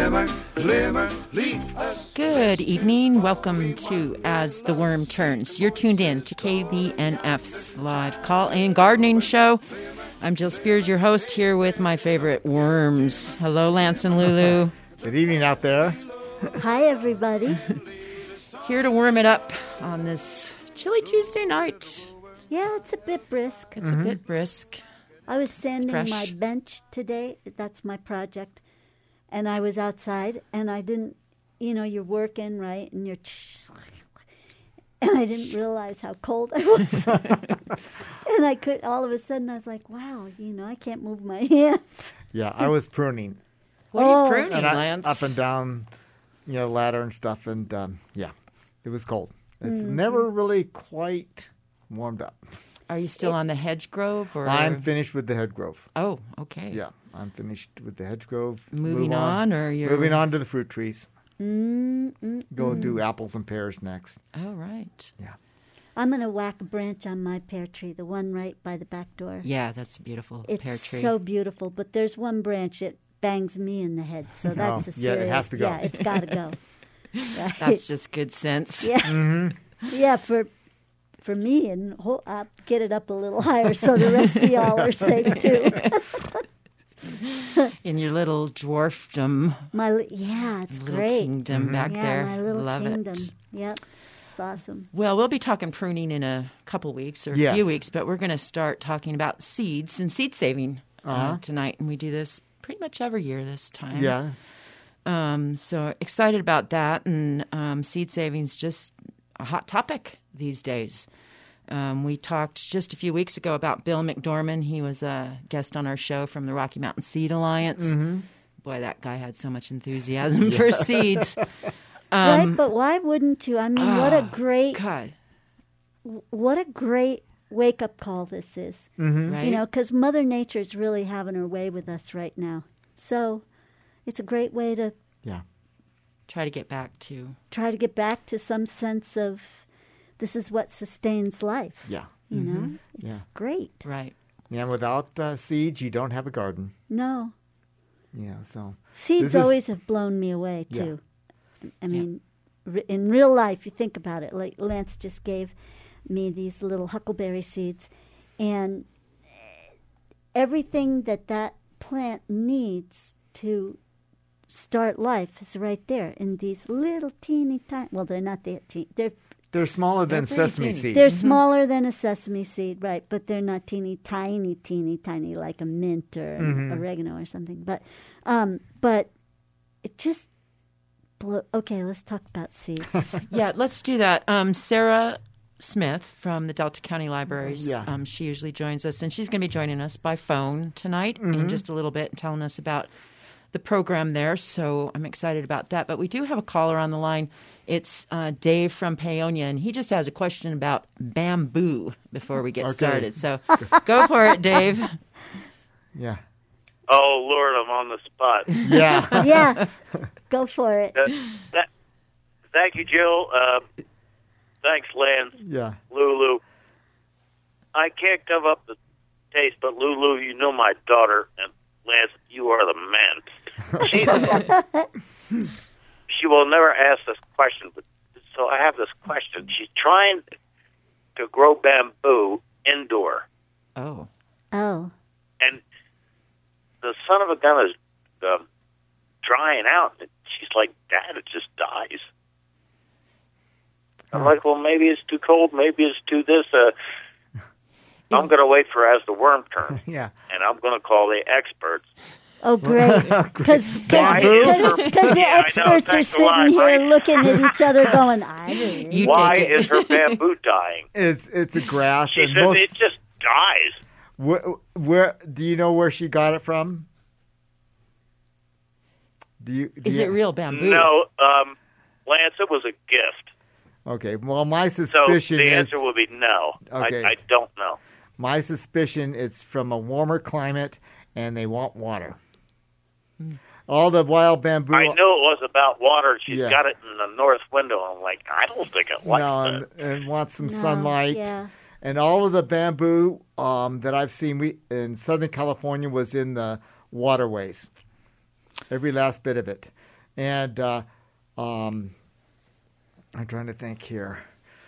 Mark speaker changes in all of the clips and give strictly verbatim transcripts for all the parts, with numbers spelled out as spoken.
Speaker 1: glimmer, glimmer, lead us.
Speaker 2: Good evening. Welcome to As the Worm Turns. You're tuned in to K B N F's live call-in gardening show. I'm Jill Spears, your host, here with my favorite worms. Hello, Lance and Lulu.
Speaker 3: Good evening out there.
Speaker 4: Hi, everybody.
Speaker 2: Here to warm it up on this chilly Tuesday night.
Speaker 4: Yeah, it's a bit brisk.
Speaker 2: It's mm-hmm. a bit brisk.
Speaker 4: I was sanding
Speaker 2: Fresh.
Speaker 4: my bench today. That's my project. And I was outside, and I didn't, you know, you're working, right? And you're, and I didn't realize how cold I was. And I could, all of a sudden, I was like, wow, you know, I can't move my hands.
Speaker 3: Yeah, I was pruning.
Speaker 2: What are you pruning,
Speaker 3: and I,
Speaker 2: Lance?
Speaker 3: Up and down, you know, ladder and stuff. And, um, yeah, it was cold. It's
Speaker 4: mm-hmm.
Speaker 3: never really quite warmed up.
Speaker 2: Are you still
Speaker 4: it,
Speaker 2: on the hedge grove? Or?
Speaker 3: I'm finished with the hedge grove.
Speaker 2: Oh, okay.
Speaker 3: Yeah, I'm finished with the hedge grove.
Speaker 2: Moving
Speaker 3: Move
Speaker 2: on,
Speaker 3: on,
Speaker 2: or you're...
Speaker 3: Moving on to the fruit trees.
Speaker 4: Mm-mm-mm.
Speaker 3: Go do apples and pears next.
Speaker 2: Oh, right.
Speaker 3: Yeah.
Speaker 4: I'm going to whack a branch on my pear tree, the one right by the back door.
Speaker 2: Yeah, that's a beautiful
Speaker 4: it's
Speaker 2: pear tree.
Speaker 4: It's so beautiful, but there's one branch that bangs me in the head, so that's
Speaker 3: oh,
Speaker 4: a serious...
Speaker 3: Yeah, it has to go.
Speaker 4: Yeah, it's got to go. Right?
Speaker 2: That's just good sense.
Speaker 4: Yeah,
Speaker 3: mm-hmm.
Speaker 4: yeah, for... For me, and ho- uh, get it up a little higher so the rest of y'all are safe too.
Speaker 2: In your little dwarfdom.
Speaker 4: My li- yeah, it's
Speaker 2: little
Speaker 4: great.
Speaker 2: kingdom
Speaker 3: mm-hmm.
Speaker 2: back
Speaker 4: yeah,
Speaker 2: there.
Speaker 4: my little
Speaker 2: Love
Speaker 4: kingdom.
Speaker 2: it.
Speaker 4: Yep, it's awesome.
Speaker 2: Well, we'll be talking pruning in a couple weeks or a
Speaker 3: yes.
Speaker 2: few weeks, but we're going to start talking about seeds and seed saving uh,
Speaker 3: uh-huh.
Speaker 2: tonight, and we do this pretty much every year this time.
Speaker 3: Yeah.
Speaker 2: Um, so excited about that, and um, seed saving's just a hot topic these days. Um, we talked just a few weeks ago about Bill McDorman. He was a guest on our show from the Rocky Mountain Seed Alliance.
Speaker 3: Mm-hmm.
Speaker 2: Boy, that guy had so much enthusiasm for seeds.
Speaker 4: Um,
Speaker 2: Um,
Speaker 4: right, but why wouldn't you? I mean, oh, what a great,
Speaker 2: God.
Speaker 4: what a great wake-up call this is.
Speaker 3: Mm-hmm.
Speaker 2: Right?
Speaker 4: You know, because Mother Nature's really having her way with us right now. So it's a great way to
Speaker 3: yeah
Speaker 2: try to get back to
Speaker 4: try to get back to some sense of this is what sustains life.
Speaker 3: Yeah.
Speaker 4: You
Speaker 2: mm-hmm.
Speaker 4: know, it's
Speaker 3: yeah.
Speaker 4: great.
Speaker 2: right.
Speaker 3: Yeah, and without uh, seeds, you don't have a garden.
Speaker 4: No.
Speaker 3: Yeah, so
Speaker 4: Seeds
Speaker 3: is,
Speaker 4: always have blown me away, too.
Speaker 3: Yeah.
Speaker 4: I mean, yeah. in real life, you think about it. Like Lance just gave me these little huckleberry seeds. And everything that that plant needs to start life is right there in these little teeny tiny... Well, they're not that teeny. They're
Speaker 3: They're smaller than
Speaker 2: They're pretty
Speaker 3: sesame
Speaker 2: teeny.
Speaker 3: seeds.
Speaker 4: They're
Speaker 2: Mm-hmm.
Speaker 4: smaller than a sesame seed, right? But they're not teeny, tiny, teeny, tiny like a mint or
Speaker 3: Mm-hmm.
Speaker 4: oregano or something. But, um, but it just blew. Okay, let's talk about seeds.
Speaker 2: Yeah, let's do that. Um, Sarah Smith from the Delta County Libraries,
Speaker 3: Yeah.
Speaker 2: um, she usually joins us, and she's going to be joining us by phone tonight
Speaker 3: Mm-hmm.
Speaker 2: in just a little bit and telling us about the program there, so I'm excited about that. But we do have a caller on the line. It's uh, Dave from Paonia, and he just has a question about bamboo before we get
Speaker 3: Okay.
Speaker 2: started. So go for it, Dave.
Speaker 3: Yeah.
Speaker 5: Oh, Lord, I'm on the spot.
Speaker 3: Yeah.
Speaker 4: Yeah, go for it.
Speaker 5: Uh, that, thank you, Jill. Uh, thanks, Lance,
Speaker 3: Yeah.
Speaker 5: Lulu. I can't give up the taste, but Lulu, you know my daughter, and Lance, you are the man. She's, she will never ask this question, but so I have this question. She's trying to grow bamboo indoor,
Speaker 2: Oh.
Speaker 4: Oh,
Speaker 5: and the son of a gun is um, drying out. And she's like, Dad, it just dies. I'm like, well, maybe it's too cold. Maybe it's too this. Uh, I'm going to wait for as the worm turns,
Speaker 3: Yeah.
Speaker 5: and I'm going to call the experts.
Speaker 4: oh, great. Because
Speaker 5: Why is her-
Speaker 4: the
Speaker 5: Yeah, I know,
Speaker 4: experts are
Speaker 5: thanks a
Speaker 4: sitting
Speaker 5: lot,
Speaker 4: here
Speaker 5: right?
Speaker 4: looking at each other going, I don't
Speaker 2: You
Speaker 4: know.
Speaker 5: Why
Speaker 2: take it.
Speaker 5: is her bamboo dying?
Speaker 3: It's it's a grass.
Speaker 5: She
Speaker 3: and
Speaker 5: says
Speaker 3: most,
Speaker 5: it just dies.
Speaker 3: where, where do you know where she got it from? Do you? Do
Speaker 2: Is
Speaker 3: you,
Speaker 2: it real bamboo?
Speaker 5: No, um, Lance, it was a gift.
Speaker 3: Okay. Well, my
Speaker 5: So
Speaker 3: suspicion
Speaker 5: the
Speaker 3: is
Speaker 5: answer will be no.
Speaker 3: Okay.
Speaker 5: I, I don't know.
Speaker 3: my suspicion it's from a warmer climate and they want water.
Speaker 2: Hmm.
Speaker 3: All the wild bamboo.
Speaker 5: I knew it was about water. She's
Speaker 3: Yeah.
Speaker 5: got it in the north window. I'm like, I don't think it likes
Speaker 3: no,
Speaker 5: that.
Speaker 3: and, and wants some
Speaker 4: No,
Speaker 3: sunlight.
Speaker 4: Yeah.
Speaker 3: And all of the bamboo um, that I've seen we, in Southern California was in the waterways. Every last bit of it. And uh, um, I'm trying to think here.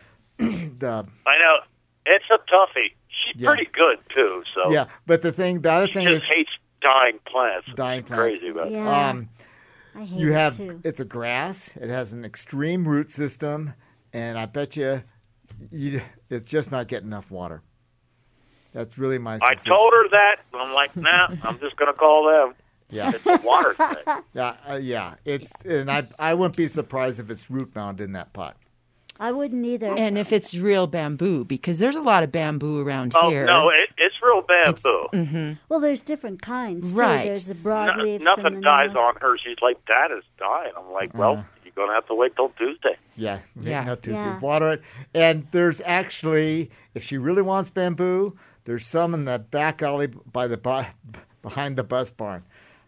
Speaker 3: the
Speaker 5: I know it's a toughie. She's
Speaker 3: Yeah.
Speaker 5: pretty good too. So
Speaker 3: Yeah, but the thing, the other
Speaker 5: she
Speaker 3: thing
Speaker 5: just
Speaker 3: is
Speaker 5: hates dying plants.
Speaker 3: dying
Speaker 5: She's
Speaker 3: plants.
Speaker 5: Crazy about it.
Speaker 4: Yeah.
Speaker 3: Um,
Speaker 4: I hate
Speaker 3: you
Speaker 4: it
Speaker 3: have
Speaker 4: too.
Speaker 3: it's a grass. It has an extreme root system, and I bet you, you it's just not getting enough water. That's really my.
Speaker 5: I
Speaker 3: suspicion.
Speaker 5: told her that. And I'm like, nah, I'm just going to call them.
Speaker 3: Yeah,
Speaker 5: It's a water thing.
Speaker 3: yeah, uh, yeah. It's and I I wouldn't be surprised if it's root bound in that pot.
Speaker 4: I wouldn't either.
Speaker 2: And if it's real bamboo, because there's a lot of bamboo around
Speaker 5: Oh
Speaker 2: here.
Speaker 5: no, it, it's real bamboo.
Speaker 2: Mm-hmm.
Speaker 4: well, there's different kinds too.
Speaker 2: Right.
Speaker 4: There's the
Speaker 5: No,
Speaker 4: broadleaf.
Speaker 5: nothing dies on her. She's like, Dad is dying. I'm like, well,
Speaker 3: Uh.
Speaker 5: you're going to have to wait till Tuesday.
Speaker 3: Yeah,
Speaker 2: Yeah.
Speaker 3: no Tuesday.
Speaker 4: Yeah.
Speaker 3: Water it, and there's actually, if she really wants bamboo, there's some in the back alley by the bu- behind the bus barn.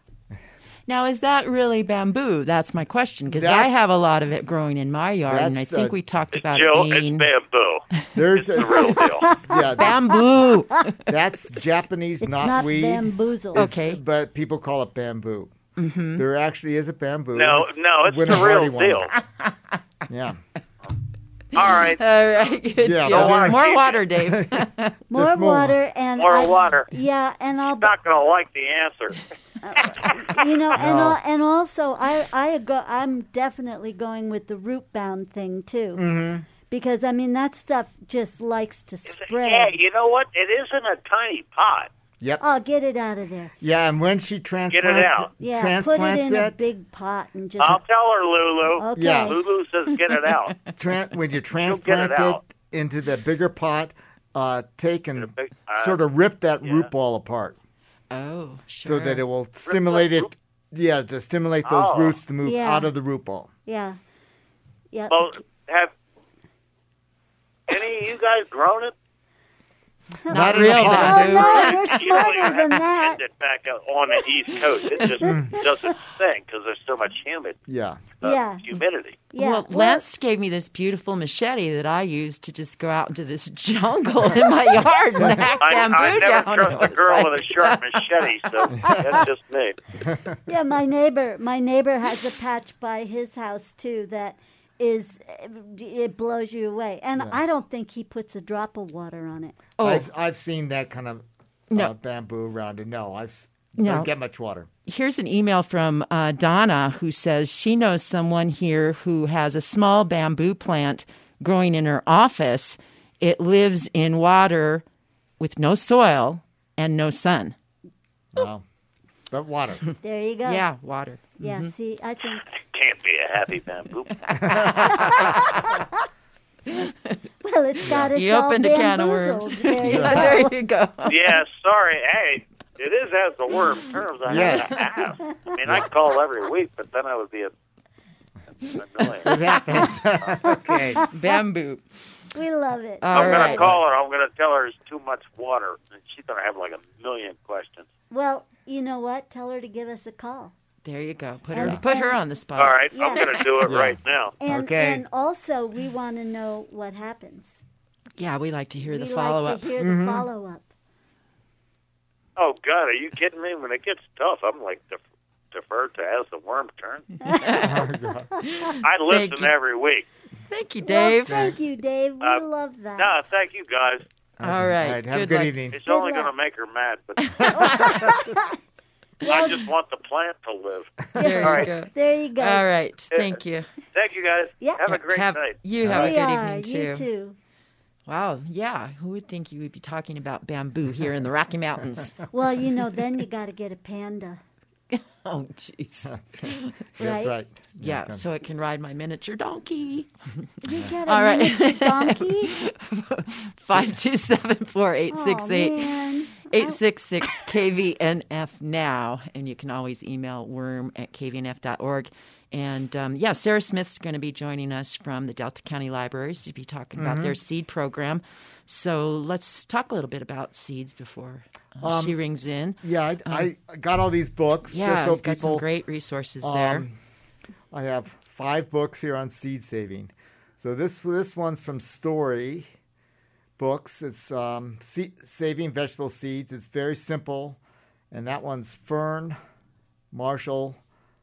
Speaker 2: Now, is that really bamboo? That's my question, because I
Speaker 3: That's-
Speaker 2: have a lot of it growing in my yard, and I
Speaker 3: That's,
Speaker 2: think
Speaker 3: uh,
Speaker 2: we talked about
Speaker 5: Jill,
Speaker 2: it
Speaker 5: it's
Speaker 2: being
Speaker 5: bamboo.
Speaker 3: There's a
Speaker 5: The real deal.
Speaker 3: yeah,
Speaker 2: bamboo.
Speaker 3: that's Japanese
Speaker 4: It's
Speaker 3: knotweed.
Speaker 4: not bamboozled.
Speaker 2: Okay.
Speaker 3: But people call it bamboo. Mm-hmm. There actually is a bamboo.
Speaker 5: No, no, it's
Speaker 3: Winter
Speaker 5: the real
Speaker 3: hardy one.
Speaker 5: deal.
Speaker 3: Yeah.
Speaker 5: All right.
Speaker 2: All right, good
Speaker 3: Yeah,
Speaker 2: Jill.
Speaker 3: but-
Speaker 2: More water, Dave.
Speaker 4: More
Speaker 3: Just more.
Speaker 4: water and
Speaker 5: More
Speaker 4: I-
Speaker 5: water.
Speaker 4: Yeah, and I'll
Speaker 5: Not going to like the answer.
Speaker 4: you know, and
Speaker 3: No.
Speaker 4: al- and also I I go I'm definitely going with the root bound thing too,
Speaker 3: Mm-hmm.
Speaker 4: because I mean that stuff just likes to spread.
Speaker 5: Yeah, you know what? It isn't a tiny pot.
Speaker 3: Yep.
Speaker 4: Oh, get it out of there.
Speaker 3: Yeah, and when she transplants
Speaker 5: out.
Speaker 4: Yeah, put it
Speaker 3: transplants
Speaker 4: in a
Speaker 3: it,
Speaker 4: big pot and just.
Speaker 5: I'll tell her, Lulu.
Speaker 4: Okay.
Speaker 3: Yeah.
Speaker 5: Lulu says get it out.
Speaker 3: tran- when you
Speaker 5: get
Speaker 3: transplant
Speaker 5: it
Speaker 3: it,
Speaker 5: out.
Speaker 3: into the bigger pot, uh, take
Speaker 5: In a
Speaker 3: and
Speaker 5: big- uh,
Speaker 3: sort of rip that
Speaker 5: yeah.
Speaker 3: root ball apart
Speaker 2: Oh, sure.
Speaker 3: so that it will stimulate
Speaker 5: the
Speaker 3: it.
Speaker 5: root-
Speaker 3: Yeah, to stimulate those
Speaker 5: Oh.
Speaker 3: roots to move
Speaker 4: Yeah.
Speaker 3: out of the root ball.
Speaker 4: Yeah. Yeah.
Speaker 5: Well, have any of you guys grown it?
Speaker 2: Not,
Speaker 3: Not in
Speaker 2: real
Speaker 3: a pot.
Speaker 4: Oh
Speaker 2: bamboo.
Speaker 4: no, we're
Speaker 5: You don't
Speaker 4: smarter
Speaker 5: even
Speaker 4: than
Speaker 5: have to
Speaker 4: that.
Speaker 5: send it back out on the East Coast. It just doesn't sing because there's so much humid,
Speaker 3: Yeah.
Speaker 5: uh,
Speaker 4: Yeah.
Speaker 5: humidity.
Speaker 4: Yeah.
Speaker 2: Well, Lance gave me this beautiful machete that I used to just go out into this jungle in my yard and hack
Speaker 5: I,
Speaker 2: bamboo
Speaker 5: I never
Speaker 2: down.
Speaker 5: trust
Speaker 2: It
Speaker 5: a
Speaker 2: was
Speaker 5: girl
Speaker 2: like-
Speaker 5: with a sharp machete, so that's just me.
Speaker 4: Yeah, my neighbor, my neighbor has a patch by his house too that is it blows you away, and I don't think he puts a drop of water on it.
Speaker 2: Oh,
Speaker 3: I've, I've seen that kind of uh,
Speaker 2: No.
Speaker 3: bamboo around it. No, I've
Speaker 2: No.
Speaker 3: don't get much water.
Speaker 2: here's an email from uh, Donna who says she knows someone here who has a small bamboo plant growing in her office. It lives in water with no soil and no sun.
Speaker 3: No. But water.
Speaker 4: There you go.
Speaker 2: Yeah, water.
Speaker 4: Yeah. See, I think
Speaker 5: Can't be a happy bamboo.
Speaker 4: well, it's got us
Speaker 2: You
Speaker 4: all
Speaker 2: opened a can of worms.
Speaker 4: bamboozled. There you
Speaker 2: Yeah,
Speaker 4: go.
Speaker 2: there you go.
Speaker 5: Yeah, sorry. Hey, it is as the worm turns. I
Speaker 3: Yes.
Speaker 5: have to ask. I mean, I call every week, but then I would be a, annoying.
Speaker 3: It happens. Okay.
Speaker 2: Bamboo.
Speaker 4: We love it.
Speaker 2: All
Speaker 5: I'm going
Speaker 2: right.
Speaker 5: to call her. I'm going to tell her it's too much water, and she's going to have like a million questions.
Speaker 4: Well, you know what? Tell her to give us a call.
Speaker 2: There you go. Put
Speaker 4: And-
Speaker 2: her put her on the spot.
Speaker 5: All right,
Speaker 4: Yeah.
Speaker 5: I'm going to do it
Speaker 3: Yeah.
Speaker 5: right now.
Speaker 4: And
Speaker 3: Okay.
Speaker 4: and also we want to know what happens.
Speaker 2: Yeah, we like to hear the
Speaker 4: we
Speaker 2: follow
Speaker 4: like
Speaker 2: up.
Speaker 4: to hear
Speaker 3: Mm-hmm.
Speaker 4: the follow up.
Speaker 5: Oh, God, are you kidding me? When it gets tough, I'm like def- deferred to as the worm turns. I listen
Speaker 2: you.
Speaker 5: every week.
Speaker 2: Thank you,
Speaker 4: Well,
Speaker 2: Dave.
Speaker 4: thank you, Dave. We
Speaker 5: Uh,
Speaker 4: love that.
Speaker 5: No, thank you, guys.
Speaker 2: All right.
Speaker 3: Have a
Speaker 2: Good
Speaker 3: good
Speaker 2: luck.
Speaker 3: evening.
Speaker 5: It's
Speaker 4: Good
Speaker 5: only
Speaker 4: luck.
Speaker 5: going to make her mad, but I
Speaker 4: Well,
Speaker 5: just want the plant to live.
Speaker 2: There
Speaker 5: All
Speaker 2: you
Speaker 5: right.
Speaker 2: go.
Speaker 4: there you go.
Speaker 2: All right. Thank you.
Speaker 5: Thank you, guys.
Speaker 4: Yeah.
Speaker 5: Have a great
Speaker 2: Have-
Speaker 5: night.
Speaker 2: You have
Speaker 4: we
Speaker 2: a good
Speaker 4: are.
Speaker 2: evening,
Speaker 4: You
Speaker 2: too.
Speaker 4: too.
Speaker 2: Wow. Yeah. Who would think you would be talking about bamboo here in the Rocky Mountains?
Speaker 4: Well, you know, then you got to get a panda,
Speaker 2: Oh, jeez.
Speaker 3: That's right.
Speaker 2: Yeah, so it can ride my miniature donkey.
Speaker 4: You got a
Speaker 2: All right.
Speaker 4: miniature donkey.
Speaker 2: five two seven, four eight six
Speaker 4: Oh,
Speaker 2: eight.
Speaker 4: man.
Speaker 2: eight six six K V N F now, and you can always email worm at k v n f dot org. And um, yeah, Sarah Smith's going to be joining us from the Delta County Libraries to be talking about their seed program. So let's talk a little bit about seeds before uh,
Speaker 3: Um,
Speaker 2: she rings in.
Speaker 3: Yeah, I, I got all these books.
Speaker 2: Yeah,
Speaker 3: just so
Speaker 2: you've got some
Speaker 3: people,
Speaker 2: great resources there.
Speaker 3: Um, I have five books here on seed saving. So this this one's from Story Books. It's um, seed, saving vegetable seeds. It's very simple, and that one's Fern Marshall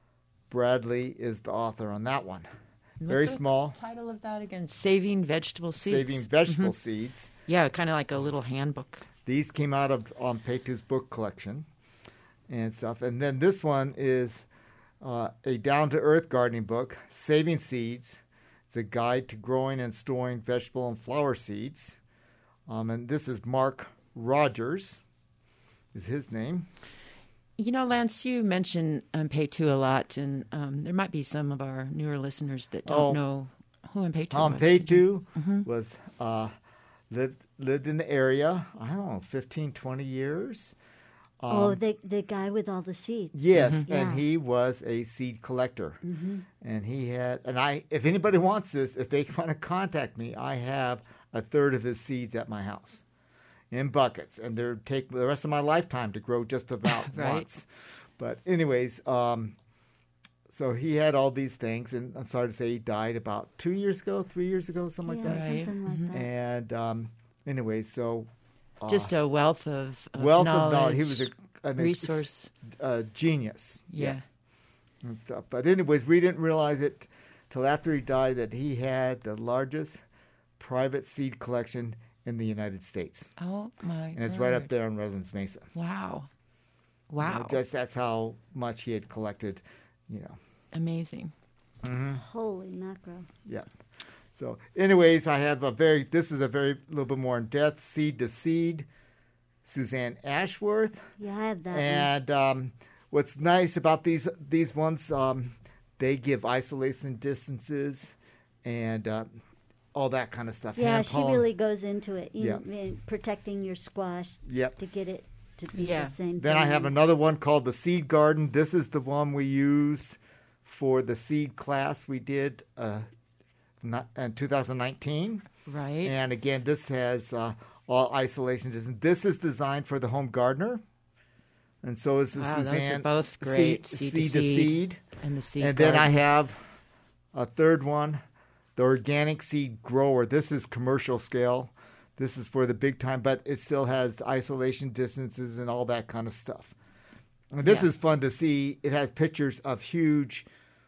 Speaker 3: Bradley is the author on that one.
Speaker 2: What's
Speaker 3: Very
Speaker 2: the
Speaker 3: small.
Speaker 2: title of that again? Saving Vegetable Seeds.
Speaker 3: Saving Vegetable
Speaker 2: Mhm.
Speaker 3: Seeds.
Speaker 2: Yeah, kind of like a little handbook.
Speaker 3: These came out of um, Petu's book collection and stuff. And then this one is uh, a down-to-earth gardening book, Saving Seeds. It's a guide to growing and storing vegetable and flower seeds. Um, and this is Mark Rogers, is his name.
Speaker 2: You know, Lance, you mentioned um, Petu a lot, and um, there might be some of our newer listeners that don't
Speaker 3: Oh.
Speaker 2: know who Petu
Speaker 3: Tom
Speaker 2: was.
Speaker 3: Petu
Speaker 2: Mhm.
Speaker 3: was uh, lived lived in the area. I don't know, fifteen, twenty years. Um,
Speaker 4: oh, the the guy with all the seeds.
Speaker 3: yes,
Speaker 2: Mhm.
Speaker 3: and
Speaker 4: Yeah.
Speaker 3: he was a seed collector,
Speaker 4: Mm-hmm.
Speaker 3: and he had. And I, if anybody wants this, if they want to contact me, I have a third of his seeds at my house in buckets, and they're take the rest of my lifetime to grow just about
Speaker 2: Right.
Speaker 3: once. But anyways, um, so he had all these things, and I'm sorry to say he died about two years ago, three years ago, something
Speaker 4: yeah,
Speaker 3: like that.
Speaker 2: Right.
Speaker 4: something like
Speaker 2: Mhm.
Speaker 4: that.
Speaker 3: And um, anyways, so uh,
Speaker 2: Just a wealth of, of
Speaker 3: wealth
Speaker 2: knowledge,
Speaker 3: of knowledge. He was a an ex-
Speaker 2: resource.
Speaker 3: uh, genius.
Speaker 2: Yeah.
Speaker 3: and stuff. But anyways, we didn't realize it till after he died that he had the largest private seed collection in the United States,
Speaker 2: Oh my!
Speaker 3: and it's right up
Speaker 2: word.
Speaker 3: there on Redlands Mesa.
Speaker 2: Wow!
Speaker 3: You know,
Speaker 2: Wow!
Speaker 3: just that's how much he had collected. You know.
Speaker 2: Amazing.
Speaker 4: Holy mackerel.
Speaker 3: Yeah. So, anyways, I have a very. This is a very little bit more in depth. Seed to Seed, Suzanne Ashworth.
Speaker 4: Yeah, I have that one.
Speaker 3: And um, what's nice about these these ones, um, they give isolation distances and uh, all that kind of stuff.
Speaker 4: Yeah,
Speaker 3: Hand
Speaker 4: she
Speaker 3: pollen.
Speaker 4: really goes into it. You
Speaker 3: Yeah.
Speaker 4: know, in protecting your squash
Speaker 3: Yep.
Speaker 4: to get it to be
Speaker 2: Yeah.
Speaker 4: the same
Speaker 3: Then
Speaker 4: thing.
Speaker 3: I have another one called the Seed Garden. This is the one we used for the seed class we did uh, not, in two thousand nineteen.
Speaker 2: Right.
Speaker 3: And again, this has uh, all isolation distance. This is designed for the home gardener. And so is the
Speaker 2: Wow, those are
Speaker 3: Suzanne.
Speaker 2: both great,
Speaker 3: Seed,
Speaker 2: seed to
Speaker 3: seed, to
Speaker 2: seed.
Speaker 3: seed.
Speaker 2: and the seed
Speaker 3: And then I
Speaker 2: garden.
Speaker 3: have a third one, the Organic Seed Grower. This is commercial scale. This is for the big time, but it still has isolation distances and all that kind of stuff. And this
Speaker 2: Yeah.
Speaker 3: is fun to see. It has pictures of huge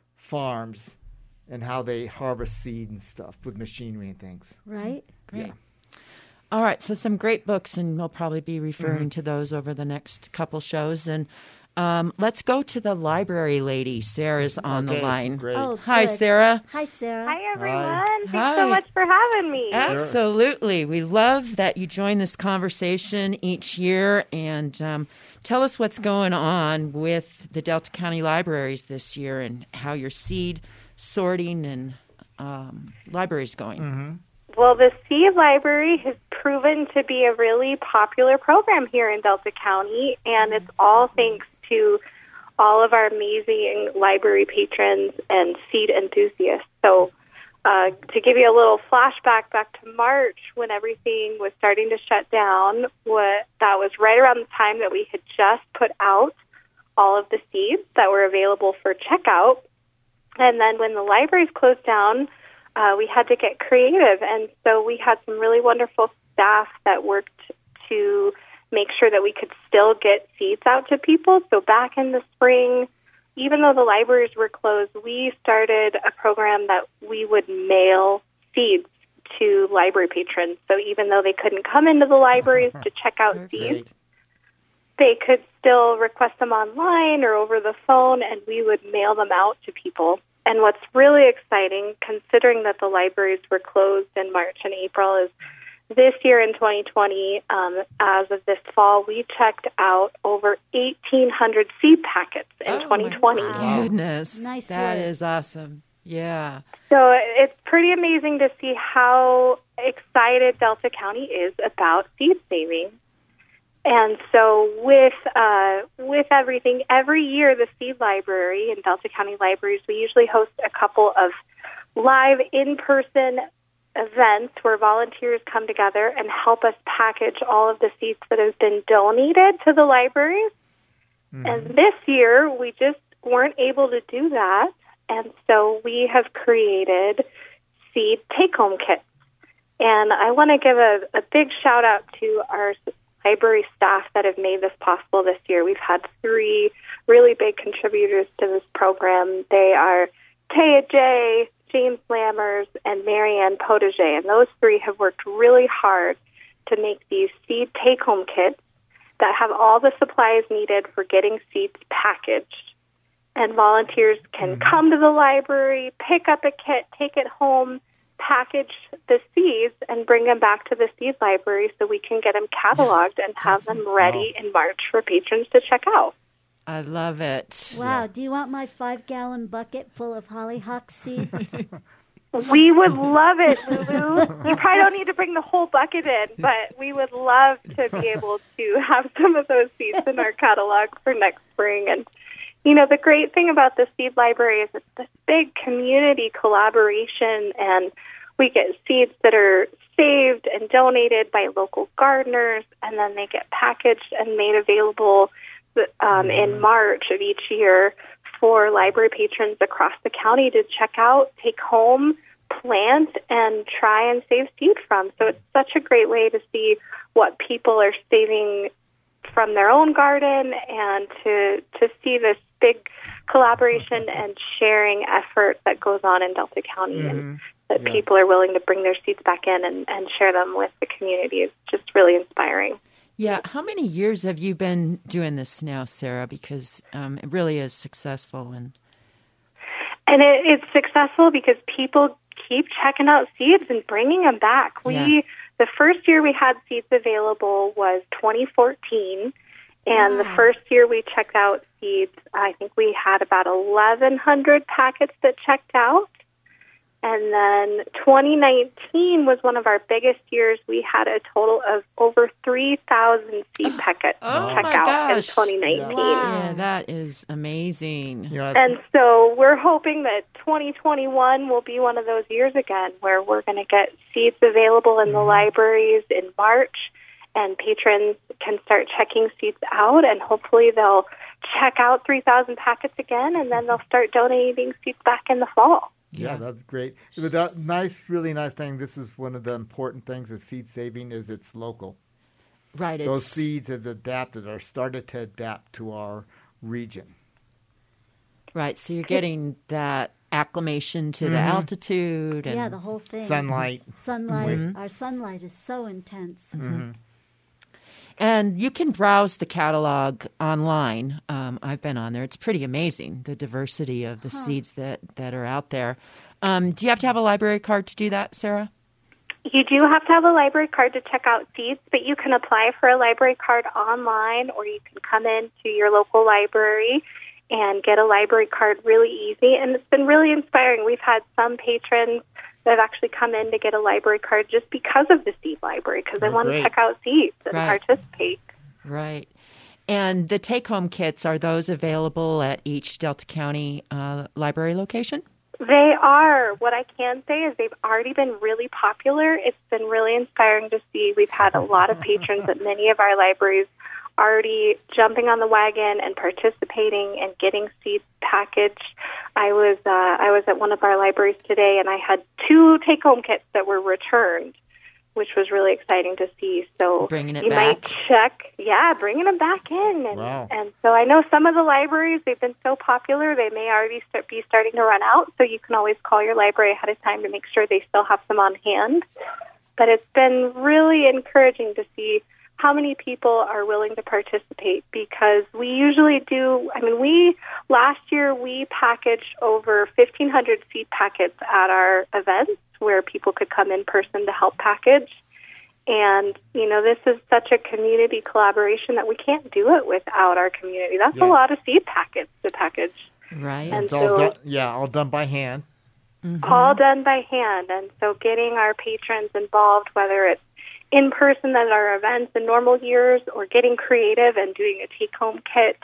Speaker 3: farms and how they harvest seed and stuff with machinery and things.
Speaker 4: right?
Speaker 2: Great.
Speaker 3: Yeah.
Speaker 2: All right, so some great books, and we'll probably be referring
Speaker 3: Mm-hmm.
Speaker 2: to those over the next couple shows. And um, let's go to the library lady. Sarah's on
Speaker 3: Okay,
Speaker 2: the line.
Speaker 3: Great.
Speaker 4: Oh,
Speaker 2: Hi,
Speaker 4: good.
Speaker 2: Sarah.
Speaker 4: Hi, Sarah.
Speaker 6: Hi, everyone.
Speaker 3: Hi.
Speaker 6: Thanks
Speaker 2: Hi.
Speaker 6: so much for having me.
Speaker 2: Absolutely. We love that you join this conversation each year. And um, tell us what's going on with the Delta County Libraries this year and how your seed sorting and um, library is going.
Speaker 3: Mm-hmm.
Speaker 6: Well, the Seed Library has proven to be a really popular program here in Delta County, and it's all thanks to all of our amazing library patrons and seed enthusiasts. So uh, to give you a little flashback back to March when everything was starting to shut down, what, that was right around the time that we had just put out all of the seeds that were available for checkout. And then when the libraries closed down, uh, we had to get creative. And so we had some really wonderful staff that worked to make sure that we could still get seeds out to people. So back in the spring, even though the libraries were closed, we started a program that we would mail seeds to library patrons. So even though they couldn't come into the libraries to check out
Speaker 2: Perfect.
Speaker 6: seeds, they could still request them online or over the phone, and we would mail them out to people. And what's really exciting, considering that the libraries were closed in March and April, is this year in twenty twenty, um, as of this fall, we checked out over eighteen hundred seed packets in
Speaker 2: Oh,
Speaker 6: twenty twenty.
Speaker 2: my
Speaker 3: Wow.
Speaker 2: goodness.
Speaker 4: Nice
Speaker 2: That
Speaker 4: work.
Speaker 2: is awesome. Yeah.
Speaker 6: So it's pretty amazing to see how excited Delta County is about seed saving. And so with uh, with everything, every year the Seed Library and Delta County Libraries, we usually host a couple of live in-person events where volunteers come together and help us package all of the seeds that have been donated to the libraries. And this year, we just weren't able to do that. And so we have created seed take-home kits. And I want to give a, a big shout-out to our library staff that have made this possible this year. We've had three really big contributors to this program. They are Taya J., James Lammers, and Marianne Potager, and those three have worked really hard to make these seed take-home kits that have all the supplies needed for getting seeds packaged. And volunteers can mm-hmm. come to the library, pick up a kit, take it home, package the seeds, and bring them back to the seed library so we can get them cataloged and have them ready in March for patrons to check out.
Speaker 2: I love it.
Speaker 4: Wow. Do you want my five-gallon bucket full of hollyhock seeds?
Speaker 6: We would love it, Lulu. You probably don't need to bring the whole bucket in, but we would love to be able to have some of those seeds in our catalog for next spring. And, you know, the great thing about the seed library is it's this big community collaboration, and we get seeds that are saved and donated by local gardeners, and then they get packaged and made available um, in March of each year for library patrons across the county to check out, take home, plant, and try and save seed from. So it's such a great way to see what people are saving from their own garden, and to to see this big collaboration and sharing effort that goes on in Delta County, mm-hmm. and that yeah. people are willing to bring their seeds back in and, and share them with the community is just really inspiring.
Speaker 2: Yeah. How many years have you been doing this now, Sarah? Because um, it really is successful. And
Speaker 6: and it, it's successful because people keep checking out seeds and bringing them back. We yeah. The first year we had seeds available was twenty fourteen, and wow. the first year we checked out seeds, I think we had about eleven hundred packets that checked out. And then twenty nineteen was one of our biggest years. We had a total of over three thousand seed packets
Speaker 2: oh
Speaker 6: check
Speaker 2: my
Speaker 6: out
Speaker 2: gosh.
Speaker 6: in twenty nineteen.
Speaker 2: Wow. Yeah, that is amazing.
Speaker 3: Yeah,
Speaker 6: and so we're hoping that twenty twenty-one will be one of those years again where we're going to get seeds available in the mm-hmm. libraries in March, and patrons can start checking seeds out, and hopefully they'll check out three thousand packets again, and then they'll start donating seeds back in the fall.
Speaker 3: Yeah, that's great. But that nice, really nice thing, this is one of the important things of seed saving, is it's local.
Speaker 2: Right.
Speaker 3: Those
Speaker 2: it's...
Speaker 3: seeds have adapted or started to adapt to our region.
Speaker 2: Right, so you're getting that acclimation to mm-hmm. the altitude. And
Speaker 4: yeah, the whole thing.
Speaker 3: Sunlight.
Speaker 4: Sunlight. Mm-hmm. Our sunlight is so intense.
Speaker 2: Mm-hmm. And you can browse the catalog online. Um, I've been on there. It's pretty amazing, the diversity of the huh. seeds that, that are out there. Um, do you have to have a library card to do that, Sarah?
Speaker 6: You do have to have a library card to check out seeds, but you can apply for a library card online, or you can come in to your local library and get a library card really easy. And it's been really inspiring. We've had some patrons that have actually come in to get a library card just because of the seed library, because they oh, want great. to check out seeds and
Speaker 2: right.
Speaker 6: participate.
Speaker 2: Right. And the take-home kits, are those available at each Delta County uh, library location?
Speaker 6: They are. What I can say is they've already been really popular. It's been really inspiring to see. We've had a lot of patrons at many of our libraries already jumping on the wagon and participating and getting seeds packaged. I was uh, I was at one of our libraries today, and I had two take-home kits that were returned, which was really exciting to see. So
Speaker 2: bringing it
Speaker 6: you
Speaker 2: back.
Speaker 6: might check, yeah, bringing them back in. And,
Speaker 3: wow.
Speaker 6: and so I know some of the libraries, they've been so popular, they may already start, be starting to run out. So you can always call your library ahead of time to make sure they still have some on hand. But it's been really encouraging to see how many people are willing to participate, because we usually do, I mean, we, last year we packaged over fifteen hundred seed packets at our events where people could come in person to help package. And, you know, this is such a community collaboration that we can't do it without our community. That's yeah. a lot of seed packets to package.
Speaker 2: Right.
Speaker 6: And
Speaker 3: it's
Speaker 6: so,
Speaker 3: all done, yeah, all done by hand.
Speaker 2: Mm-hmm.
Speaker 6: All done by hand. And so getting our patrons involved, whether it's in person at our events in normal years or getting creative and doing a take-home kit,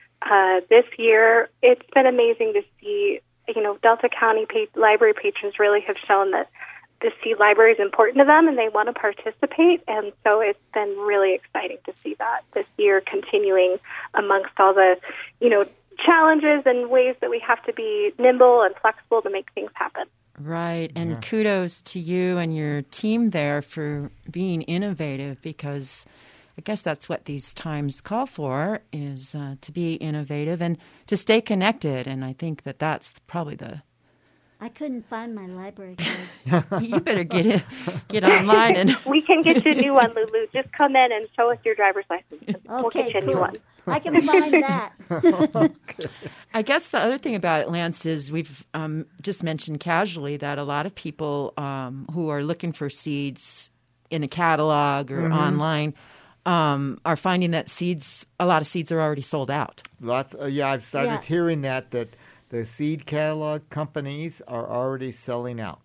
Speaker 6: uh, this year, it's been amazing to see. You know, Delta County pa- library patrons really have shown that the seed library is important to them and they want to participate. And so it's been really exciting to see that this year continuing amongst all the, you know, challenges and ways that we have to be nimble and flexible to make things happen.
Speaker 2: Right. And
Speaker 3: yeah.
Speaker 2: kudos to you and your team there for being innovative, because I guess that's what these times call for, is uh, to be innovative and to stay connected. And I think that that's probably the.
Speaker 4: I couldn't find my library card.
Speaker 2: You better get it, get online and.
Speaker 6: We can get you a new one, Lulu. Just come in and show us your driver's license. We'll
Speaker 4: Okay,
Speaker 6: get you a new
Speaker 4: cool.
Speaker 6: one.
Speaker 4: I can find that.
Speaker 2: I guess the other thing about it, Lance, is we've um, just mentioned casually that a lot of people um, who are looking for seeds in a catalog or
Speaker 3: Mm-hmm.
Speaker 2: online um, are finding that seeds, a lot of seeds are already sold out.
Speaker 3: Lots. Uh, yeah, I've started
Speaker 4: Yeah.
Speaker 3: hearing that that the seed catalog companies are already selling out.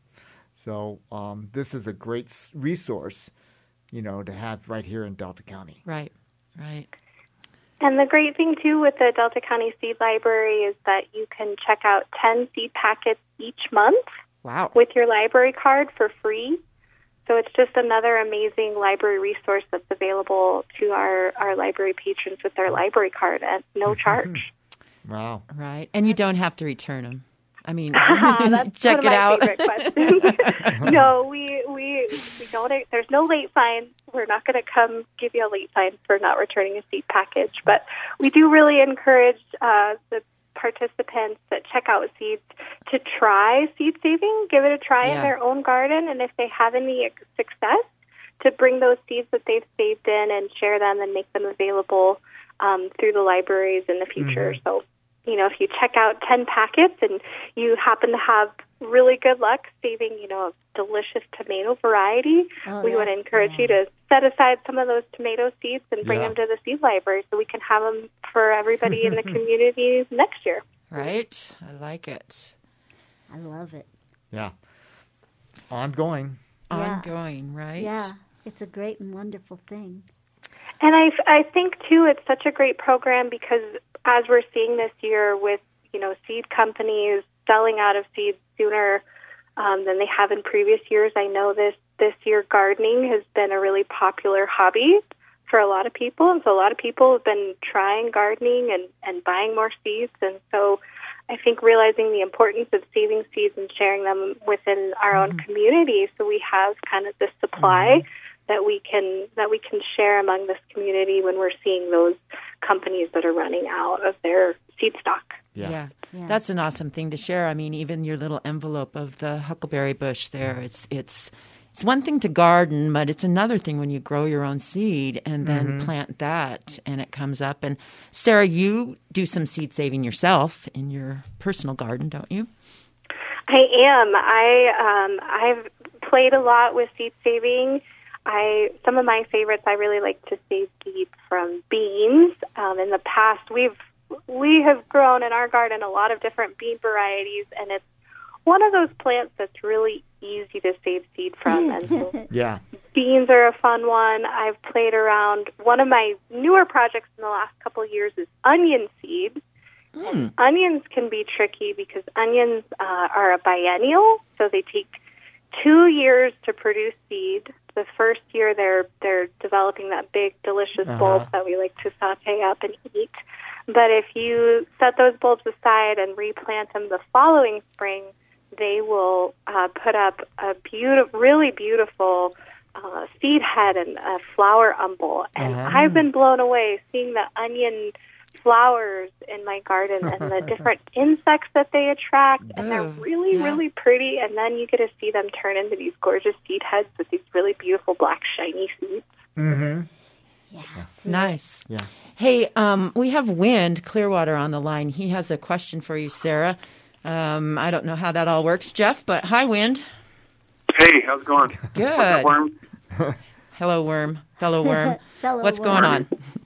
Speaker 3: So um, this is a great s- resource, you know, to have right here in Delta County.
Speaker 2: Right, right.
Speaker 6: And the great thing, too, with the Delta County Seed Library is that you can check out ten seed packets each month
Speaker 2: Wow.
Speaker 6: with your library card for free. So it's just another amazing library resource that's available to our, our library patrons with their library card at no charge.
Speaker 3: Wow.
Speaker 2: Right. And you don't have to return them. I mean,
Speaker 6: That's
Speaker 2: check
Speaker 6: one of
Speaker 2: it
Speaker 6: my
Speaker 2: out.
Speaker 6: favorite questions. no, we we we don't. There's no late fine. We're not going to come give you a late fine for not returning a seed package. But we do really encourage uh, the participants that check out seeds to try seed saving, give it a try
Speaker 2: Yeah.
Speaker 6: in their own garden, and if they have any success, to bring those seeds that they've saved in and share them and make them available um, through the libraries in the future.
Speaker 3: Mm-hmm.
Speaker 6: So. You know, if you check out ten packets and you happen to have really good luck saving, you know, a delicious tomato variety,
Speaker 4: Oh,
Speaker 6: we would
Speaker 4: that's-
Speaker 6: encourage
Speaker 4: yeah.
Speaker 6: you to set aside some of those tomato seeds and bring
Speaker 3: Yeah.
Speaker 6: them to the seed library so we can have them for everybody in the community next year.
Speaker 2: Right. I like it.
Speaker 4: I love it.
Speaker 3: Yeah. Ongoing.
Speaker 4: Yeah.
Speaker 2: Ongoing, right?
Speaker 4: Yeah, it's a great and wonderful thing.
Speaker 6: And I, I think, too, it's such a great program because as we're seeing this year with, you know, seed companies selling out of seeds sooner um, than they have in previous years, I know this, this year gardening has been a really popular hobby for a lot of people. And so a lot of people have been trying gardening and, and buying more seeds. And so I think realizing the importance of saving seeds and sharing them within our own community so we have kind of this supply that we can that we can share among this community when we're seeing those companies that are running out of their seed stock.
Speaker 3: Yeah.
Speaker 2: Yeah.
Speaker 4: Yeah.
Speaker 2: That's an awesome thing to share. I mean, even your little envelope of the huckleberry bush there, it's it's it's one thing to garden, but it's another thing when you grow your own seed and then plant that and it comes up. And Sarah, you do some seed saving yourself in your personal garden, don't you?
Speaker 6: I am. I um, I've played a lot with seed saving. I some of my favorites. I really like to save seed from beans. Um, in the past, we've we have grown in our garden a lot of different bean varieties, and it's one of those plants that's really easy to save seed from. And so
Speaker 3: Yeah.
Speaker 6: beans are a fun one. I've played around. One of my newer projects in the last couple of years is onion seed. And onions can be tricky because onions uh, are a biennial, so they take two years to produce seed. The first year they're they're developing that big, delicious
Speaker 3: Uh-huh.
Speaker 6: bulb that we like to saute up and eat. But if you set those bulbs aside and replant them the following spring, they will uh, put up a beautiful, really beautiful uh, seed head and a flower umbel. And
Speaker 3: Uh-huh.
Speaker 6: I've been blown away seeing the onion flowers in my garden and the different insects that they attract. And they're
Speaker 2: Oh,
Speaker 6: really,
Speaker 2: yeah.
Speaker 6: really pretty. And then you get to see them turn into these gorgeous seed heads with these really beautiful black shiny seeds.
Speaker 3: Mm-hmm.
Speaker 4: Yeah. see,
Speaker 2: Nice.
Speaker 3: Yeah.
Speaker 2: Hey, um, we have Wind Clearwater on the line. He has a question for you, Sarah. Um, I don't know how that all works, Jeff, but hi, Wind.
Speaker 7: Hey, how's it going?
Speaker 2: Good.
Speaker 7: What's up, Worm?
Speaker 2: Hello, Worm. Fellow Worm.
Speaker 4: Fellow
Speaker 2: What's
Speaker 4: worm.
Speaker 2: going on?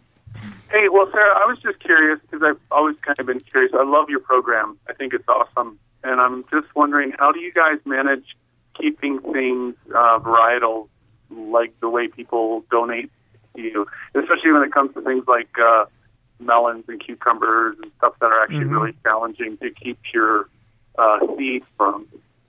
Speaker 7: Hey, well, Sarah, I was just curious because I've always kind of been curious. I love your program. I think it's awesome. And I'm just wondering, how do you guys manage keeping things uh, varietal, like the way people donate to you, especially when it comes to things like uh, melons and cucumbers and stuff that are actually
Speaker 3: Mhm.
Speaker 7: really challenging to keep your uh, seeds from.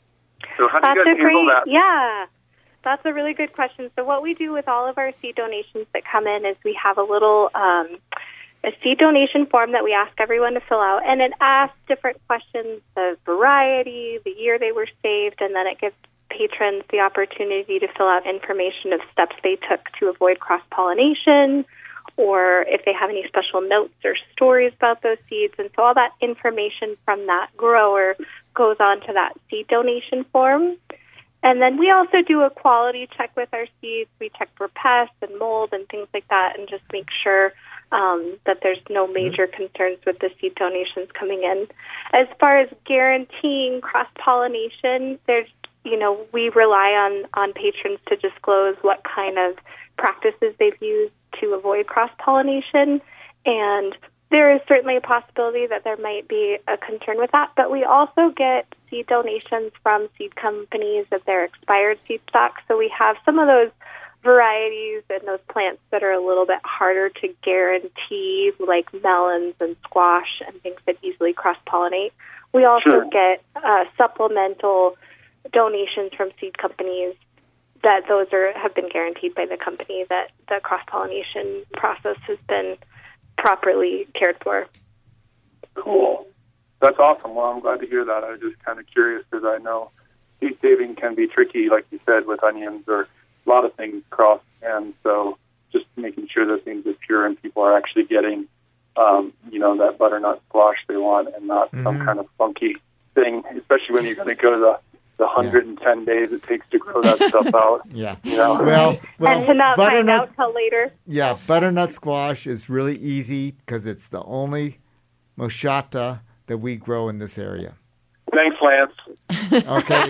Speaker 7: So how do
Speaker 6: That's
Speaker 7: you
Speaker 6: a
Speaker 7: guys handle
Speaker 6: great,
Speaker 7: that?
Speaker 6: yeah. That's a really good question. So what we do with all of our seed donations that come in is we have a little um, a seed donation form that we ask everyone to fill out, and it asks different questions: the variety, the year they were saved, and then it gives patrons the opportunity to fill out information of steps they took to avoid cross-pollination, or if they have any special notes or stories about those seeds. And so all that information from that grower goes on to that seed donation form. And then we also do a quality check with our seeds. We check for pests and mold and things like that, and just make sure um, that there's no major concerns with the seed donations coming in. As far as guaranteeing cross-pollination, there's, you know, we rely on, on patrons to disclose what kind of practices they've used to avoid cross-pollination, and there is certainly a possibility that there might be a concern with that, but we also get seed donations from seed companies of their expired seed stock, so we have some of those varieties and those plants that are a little bit harder to guarantee, like melons and squash and things that easily cross-pollinate. We also
Speaker 7: Sure.
Speaker 6: get uh, supplemental donations from seed companies that those are have been guaranteed by the company that the cross-pollination process has been properly cared for.
Speaker 7: Cool. That's awesome. Well, I'm glad to hear that. I was just kind of curious because I know seed saving can be tricky, like you said, with onions or a lot of things cross. And so just making sure that things are pure and people are actually getting, um, you know, that butternut squash they want and not
Speaker 3: Mm-hmm.
Speaker 7: some kind of funky thing, especially when you're going to go to the, the one hundred ten days it takes to grow that stuff out.
Speaker 3: Yeah.
Speaker 7: You know?
Speaker 3: Well, well
Speaker 6: and to not find
Speaker 3: butternut,
Speaker 6: out till later.
Speaker 3: yeah, butternut squash is really easy because it's the only moschata that we grow in this area.
Speaker 7: Thanks, Lance.
Speaker 3: Okay.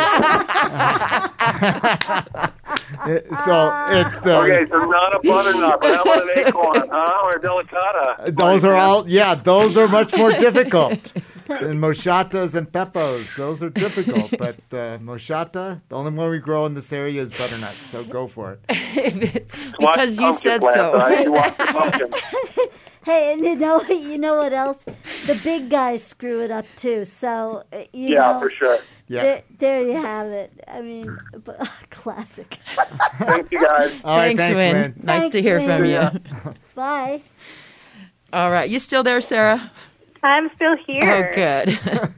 Speaker 3: So it's the
Speaker 7: Okay, so not a butternut, but how about an acorn, huh? Or a delicata?
Speaker 3: those are all yeah, those are much more difficult. And moschatas and pepos, those are difficult. But uh, moschata, the only one we grow in this area is butternut. So go for it.
Speaker 7: Watch
Speaker 2: Because you
Speaker 7: pumpkin
Speaker 2: said
Speaker 7: plants,
Speaker 2: so.
Speaker 7: Right? You watch the pumpkin.
Speaker 4: Hey, and you know, you know what else? The big guys screw it up too. So uh, you
Speaker 7: Yeah,
Speaker 4: know,
Speaker 7: for sure.
Speaker 3: Yeah.
Speaker 4: There, there you have it. I mean, but, classic.
Speaker 7: Thank you, guys.
Speaker 3: All right,
Speaker 2: Thanks, Win.
Speaker 3: Win.
Speaker 2: Nice
Speaker 4: Thanks,
Speaker 2: to hear
Speaker 4: Win.
Speaker 2: from you.
Speaker 7: Yeah.
Speaker 4: Bye.
Speaker 2: All right. You still there, Sarah?
Speaker 6: I'm still here.
Speaker 2: Oh, good.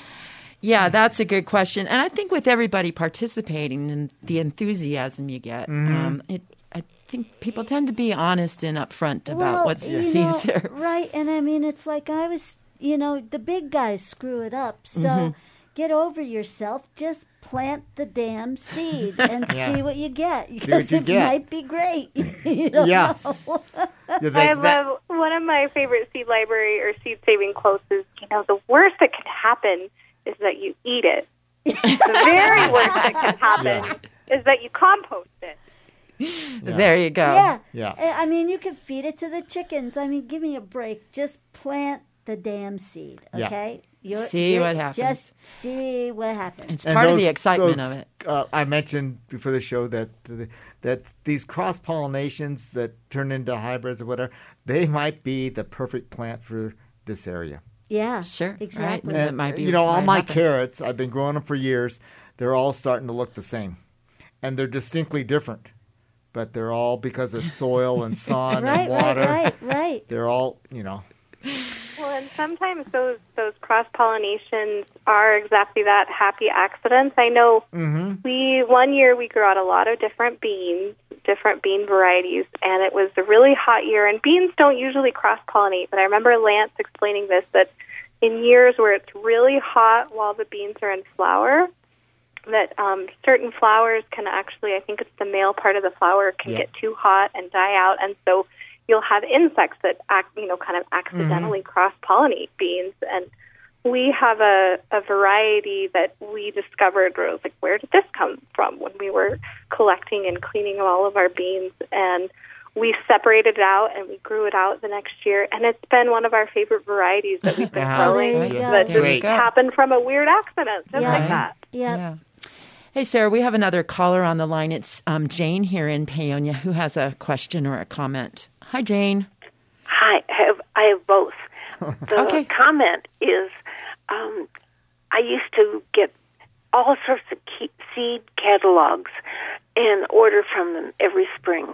Speaker 2: Yeah, that's a good question. And I think with everybody participating and the enthusiasm you get, um, it, I think people tend to be honest and upfront about
Speaker 4: well,
Speaker 2: what's the
Speaker 4: you
Speaker 2: seeds
Speaker 4: know,
Speaker 2: there.
Speaker 4: Right, and I mean, it's like I was, you know, the big guys screw it up. So
Speaker 2: Mm-hmm.
Speaker 4: get over yourself. Just plant the damn seed and
Speaker 3: Yeah.
Speaker 4: see what you get. Because
Speaker 3: you
Speaker 4: it
Speaker 3: get.
Speaker 4: might be great. you don't
Speaker 3: Yeah.
Speaker 4: know.
Speaker 3: Yeah, that-
Speaker 6: I
Speaker 3: that-
Speaker 6: love one of my favorite seed library or seed saving quotes is, you know, the worst that can happen is that you eat it. The very worst that can happen is that you compost it.
Speaker 3: Yeah.
Speaker 2: There you go.
Speaker 4: Yeah.
Speaker 3: Yeah.
Speaker 4: I I mean, you can feed it to the chickens. I mean, give me a break. Just plant the damn seed,
Speaker 3: Yeah.
Speaker 4: okay? You're,
Speaker 2: See
Speaker 4: you're-
Speaker 2: what happens.
Speaker 4: Just see what happens.
Speaker 2: It's
Speaker 3: And
Speaker 2: part of
Speaker 3: those-
Speaker 2: the excitement
Speaker 3: those,
Speaker 2: of it.
Speaker 3: Uh, I mentioned before the show that that these cross pollinations that turn into hybrids or whatever, they might be the perfect plant for this area.
Speaker 4: Yeah.
Speaker 2: Sure, right.
Speaker 4: Exactly.
Speaker 2: And- It might be
Speaker 3: you know, all
Speaker 2: might
Speaker 3: my
Speaker 2: happen.
Speaker 3: carrots, I've been growing them for years. They're all starting to look the same, and they're distinctly different. But they're all because of soil and sun
Speaker 4: Right,
Speaker 3: and water.
Speaker 4: right, right, right.
Speaker 3: They're all, you know.
Speaker 6: Well, and sometimes those those cross pollinations are exactly that, happy accidents. I know
Speaker 3: Mm-hmm.
Speaker 6: we one year we grew out a lot of different beans, different bean varieties, and it was a really hot year. And beans don't usually cross pollinate, but I remember Lance explaining this, that in years where it's really hot while the beans are in flower, that um, certain flowers can actually, I think it's the male part of the flower, can
Speaker 3: Yeah.
Speaker 6: get too hot and die out, and so you'll have insects that act, you know, kind of accidentally
Speaker 3: Mm-hmm.
Speaker 6: cross-pollinate beans. And we have a, a variety that we discovered where it was like, where did this come from when we were collecting and cleaning all of our beans? And we separated it out and we grew it out the next year. And it's been one of our favorite varieties that we've been
Speaker 3: Uh-huh.
Speaker 6: growing
Speaker 4: There you go.
Speaker 6: that
Speaker 2: There you
Speaker 6: just
Speaker 2: go.
Speaker 6: happened from a weird accident, just
Speaker 4: Yeah.
Speaker 6: like that.
Speaker 4: Yep.
Speaker 2: Yeah. Hey, Sarah, we have another caller on the line. It's um, Jane here in Paonia who has a question or a comment. Hi, Jane.
Speaker 8: Hi, I have, I have both. The
Speaker 2: Okay.
Speaker 8: comment is, um, I used to get all sorts of key, seed catalogs and order from them every spring.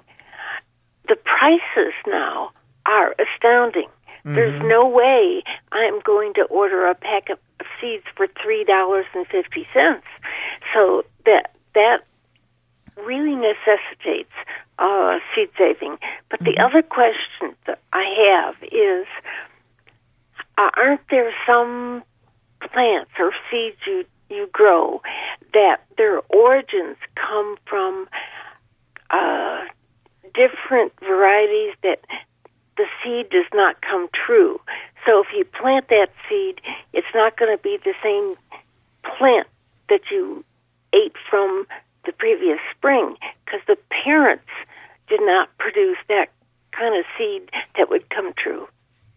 Speaker 8: The prices now are astounding.
Speaker 3: Mm-hmm.
Speaker 8: There's no way I'm going to order a pack of seeds for three dollars and fifty cents. So that that really necessitates uh, seed saving. But the
Speaker 2: Mm-hmm.
Speaker 8: other question that I have is, uh, aren't there some plants or seeds you, you grow that their origins come from uh, different varieties that the seed does not come true? So if you plant that seed, it's not going to be the same plant that you ate from the previous spring, because the parents did not produce that kind of seed that would come true.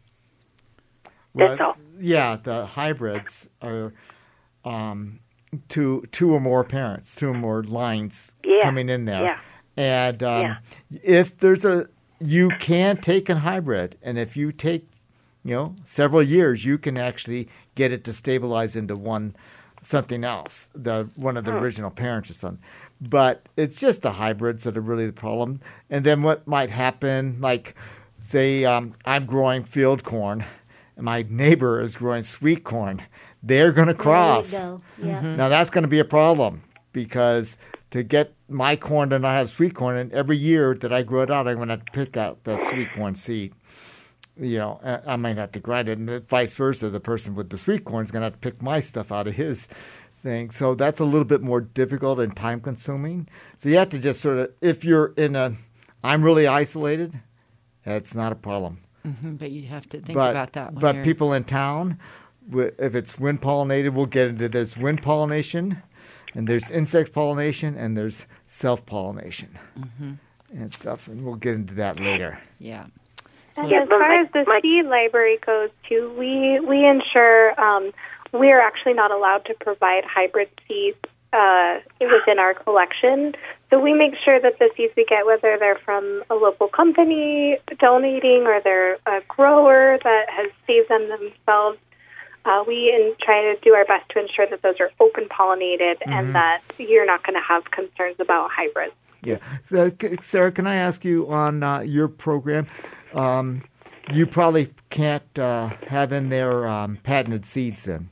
Speaker 8: That's
Speaker 3: Well,
Speaker 8: all.
Speaker 3: Yeah, the hybrids are um, two two or more parents, two or more lines
Speaker 8: Yeah,
Speaker 3: coming in there.
Speaker 8: yeah.
Speaker 3: And um,
Speaker 8: Yeah.
Speaker 3: if there's a, you can take a hybrid, and if you take, you know, several years, you can actually get it to stabilize into one something else, the one of the original parents or something. But it's just the hybrids that are really the problem. And then what might happen, like, say, um, I'm growing field corn, and my neighbor is growing sweet corn. They're going to cross.
Speaker 4: There you go. Yeah.
Speaker 3: Now that's going to be a problem, because to get my corn to not have sweet corn, and every year that I grow it out, I'm going to have to pick out the sweet corn seed. You know, I I might have to grind it, and vice versa. The person with the sweet corn is going to have to pick my stuff out of his thing. So that's a little bit more difficult and time consuming. So you have to just sort of, if you're in a, I'm really isolated, that's not a problem.
Speaker 2: Mm-hmm, but you have to think
Speaker 3: but,
Speaker 2: about that. When
Speaker 3: But
Speaker 2: you're...
Speaker 3: people in town, wi- if it's wind pollinated, we'll get into there's wind pollination, and there's insect pollination, and there's self pollination
Speaker 2: Mm-hmm.
Speaker 3: and stuff. And we'll get into that later.
Speaker 2: Yeah.
Speaker 6: And
Speaker 8: Yeah,
Speaker 6: as
Speaker 8: but
Speaker 6: far
Speaker 8: my-
Speaker 6: as the
Speaker 8: my-
Speaker 6: seed library goes, too, we we ensure um, we are actually not allowed to provide hybrid seeds uh, within our collection. So we make sure that the seeds we get, whether they're from a local company donating or they're a grower that has saved them themselves, uh, we in, try to do our best to ensure that those are open pollinated
Speaker 3: Mm-hmm.
Speaker 6: and that you're not going to have concerns about hybrids.
Speaker 3: Yeah. Uh, c- Sarah, can I ask you on uh, your program, um, you probably can't uh, have in there um, patented seeds then.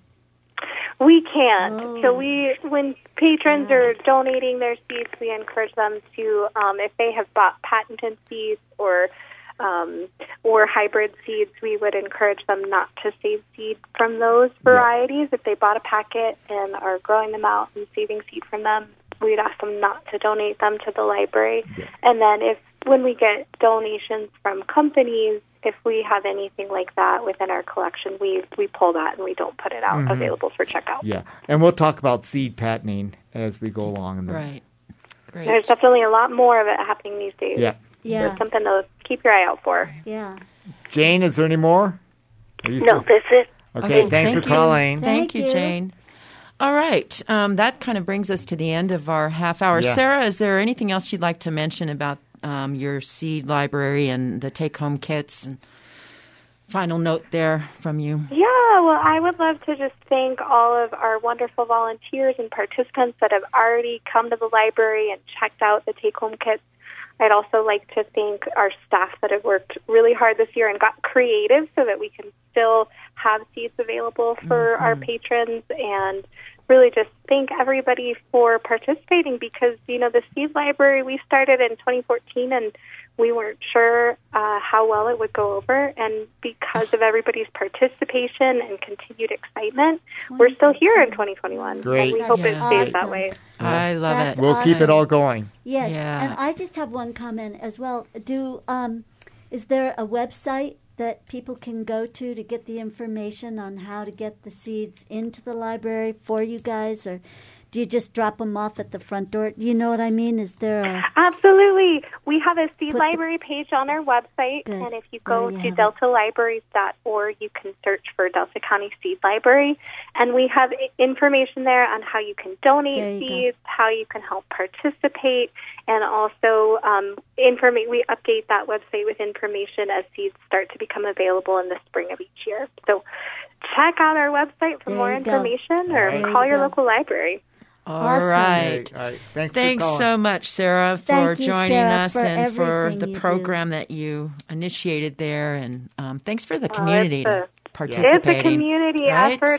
Speaker 6: We can't.
Speaker 4: Oh.
Speaker 6: So we, when patrons are donating their seeds, we encourage them to, um, if they have bought patented seeds or um, or hybrid seeds, we would encourage them not to save seed from those varieties. If they bought a packet and are growing them out and saving seed from them, we'd ask them not to donate them to the library.
Speaker 3: Yeah.
Speaker 6: And then if when we get donations from companies, if we have anything like that within our collection, we, we pull that and we don't put it out
Speaker 3: Mhm.
Speaker 6: available for checkout.
Speaker 3: Yeah. And we'll talk about seed patenting as we go along. In the,
Speaker 2: Right. Great.
Speaker 6: There's definitely a lot more of it happening these days.
Speaker 3: Yeah.
Speaker 4: Yeah.
Speaker 6: It's something to keep your eye out for.
Speaker 4: Yeah.
Speaker 3: Jane, is there any more? Are you
Speaker 8: No,
Speaker 3: still-
Speaker 8: that's it.
Speaker 3: Okay,
Speaker 2: Okay,
Speaker 3: thanks
Speaker 2: thank
Speaker 3: for
Speaker 2: you.
Speaker 3: calling.
Speaker 2: Thank,
Speaker 4: Thank
Speaker 2: you,
Speaker 4: you.
Speaker 2: Jane. All right. Um, that kind of brings us to the end of our half hour.
Speaker 3: Yeah.
Speaker 2: Sarah, is there anything else you'd like to mention about um, your seed library and the take-home kits? And final note there from you.
Speaker 6: Yeah, well, I would love to just thank all of our wonderful volunteers and participants that have already come to the library and checked out the take-home kits. I'd also like to thank our staff that have worked really hard this year and got creative so that we can still have seeds available for
Speaker 2: Mm-hmm.
Speaker 6: our patrons, and really just thank everybody for participating, because, you know, the seed library, we started in twenty fourteen and we weren't sure uh, how well it would go over, and because of everybody's participation and continued excitement, we're still here in twenty twenty-one.
Speaker 3: Great.
Speaker 6: And we hope it
Speaker 2: Yeah.
Speaker 6: stays that
Speaker 4: Awesome.
Speaker 6: way.
Speaker 2: I love
Speaker 4: That's
Speaker 2: it.
Speaker 3: We'll keep it all going.
Speaker 4: Yes.
Speaker 2: Yeah.
Speaker 4: And I just have one comment as well. Do um, is there a website that people can go to to get the information on how to get the seeds into the library for you guys, or do you just drop them off at the front door? Do you know what I mean? Is there a
Speaker 6: Absolutely. We have a seed
Speaker 4: Put the-
Speaker 6: library page on our website,
Speaker 4: Good.
Speaker 6: and if you
Speaker 4: Oh,
Speaker 6: go
Speaker 4: you
Speaker 6: to
Speaker 4: have it.
Speaker 6: delta libraries dot org, you can search for Delta County Seed Library, and we have i- information there on how you can
Speaker 4: There
Speaker 6: donate
Speaker 4: you go.
Speaker 6: seeds, how you can help participate, and also um, informa- we update that website with information as seeds start to become available in the spring of each year. So check out our website for
Speaker 4: There
Speaker 6: more
Speaker 4: you go.
Speaker 6: information, or
Speaker 3: There
Speaker 4: you
Speaker 6: call your
Speaker 4: go.
Speaker 6: local library.
Speaker 2: All
Speaker 4: Awesome.
Speaker 2: right.
Speaker 3: All right. Thanks,
Speaker 2: Thanks
Speaker 3: for calling.
Speaker 2: so much, Sarah, for
Speaker 4: Thank you,
Speaker 2: joining
Speaker 4: Sarah,
Speaker 2: us
Speaker 4: for
Speaker 2: and for
Speaker 4: everything
Speaker 2: the
Speaker 4: you do.
Speaker 2: program that you initiated there. And um, thanks for the
Speaker 6: Well,
Speaker 2: community
Speaker 6: it's a-
Speaker 2: to participating.
Speaker 6: It's a community
Speaker 2: right?
Speaker 6: effort, and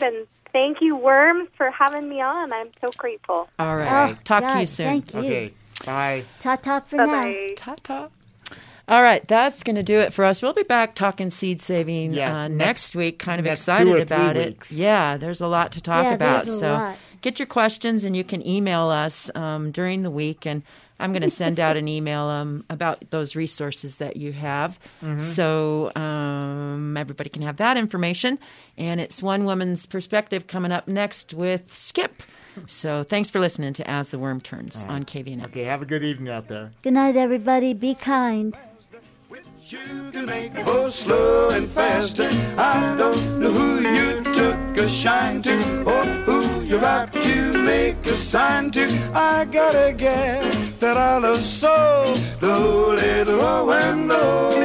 Speaker 6: thank you, Worms, for having me on. I'm so grateful.
Speaker 2: All right.
Speaker 4: Oh,
Speaker 2: Talk to
Speaker 4: God,
Speaker 2: you soon.
Speaker 4: Thank you.
Speaker 3: Okay. Bye.
Speaker 4: Ta-ta for now.
Speaker 6: Bye-bye.
Speaker 2: Ta-ta. All right, that's going to do it for us. We'll be back talking seed saving
Speaker 3: Yeah,
Speaker 2: uh,
Speaker 3: next-
Speaker 2: next week. Kind of
Speaker 3: next two
Speaker 2: excited
Speaker 3: or three
Speaker 2: about
Speaker 3: weeks.
Speaker 2: it. Yeah, there's a lot to talk
Speaker 4: Yeah,
Speaker 2: about.
Speaker 4: there's a
Speaker 2: so
Speaker 4: lot.
Speaker 2: get your questions, and you can email us um, during the week, and I'm going to send out an email um, about those resources that you have,
Speaker 3: Mm-hmm.
Speaker 2: so um, everybody can have that information. And it's One Woman's Perspective coming up next with Skip. So thanks for listening to As the Worm Turns on K V N M.
Speaker 3: Okay, have a good evening out there.
Speaker 4: Good night, everybody. Be kind.
Speaker 1: You can make both slow and faster. I don't know who you took a shine to or who you're about to make a sign to. I got a gal that I love so, low, little, low and low.